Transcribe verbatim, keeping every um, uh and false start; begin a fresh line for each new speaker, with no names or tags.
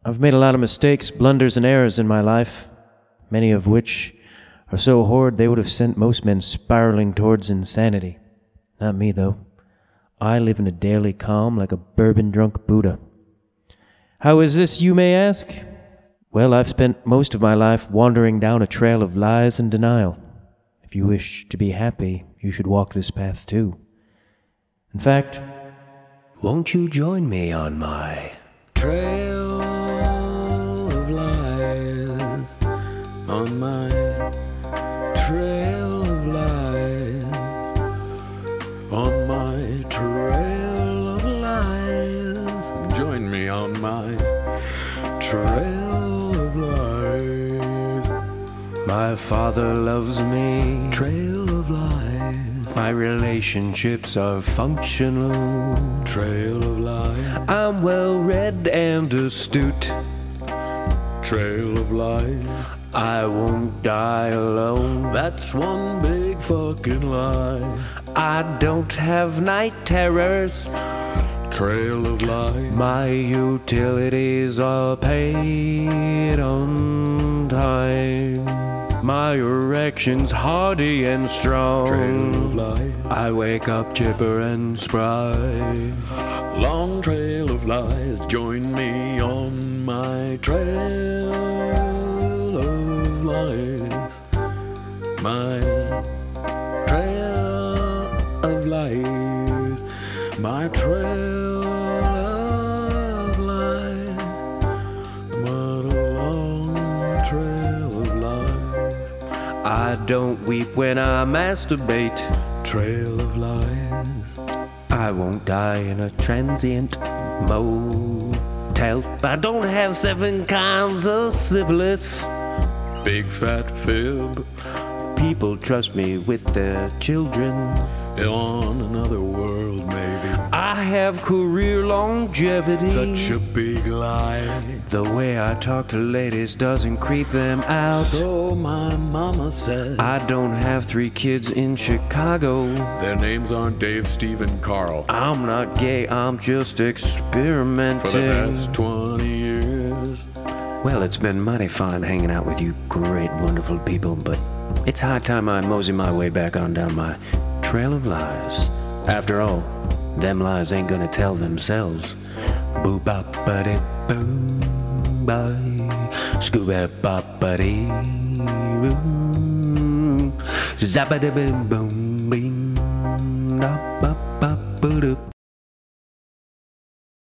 I've made a lot of mistakes, blunders, and errors in my life, many of which are so horrid they would have sent most men spiraling towards insanity. Not me, though. I live in a daily calm like a bourbon-drunk Buddha. How is this, you may ask? Well, I've spent most of my life wandering down a trail of lies and denial. If you wish to be happy, you should walk this path too. In fact, won't you join me on my
trail of lies, on my trail of lies, on my trail of lies. Join me on my trail of lies.
My father loves me,
Trail of lies.
my relationships are functional,
Trail of lies.
I'm well-read and astute,
Trail of lies.
I won't die alone,
That's one big fucking lie.
I don't have night terrors,
Trail of lies.
my utilities are paid on time, my erection's hardy and strong,
Trail of lies.
I wake up chipper and spry.
Long trail of lies. Join me on my trail of lies. My trail of lies. My trail of lies. What a long trail of lies.
I don't weep when I masturbate,
Trail of lies.
I won't die in a transient motel, I don't have seven kinds of syphilis,
Big fat fib.
people trust me with their children,
On another world, maybe.
I have career longevity,
Such a big lie.
the way I talk to ladies doesn't creep them out,
So my mama says.
I don't have three kids in Chicago,
Their names aren't Dave, Steve, and Carl.
I'm not gay, I'm just experimenting.
For the past twenty years.
Well, it's been mighty fine hanging out with you great, wonderful people, but it's high time I mosey my way back on down my trail of lies. After all, them lies ain't gonna tell themselves. Boo bop buddy boom bye, scoo bop bop buddy boom, zappa boom boom bing, bop bop bop boo.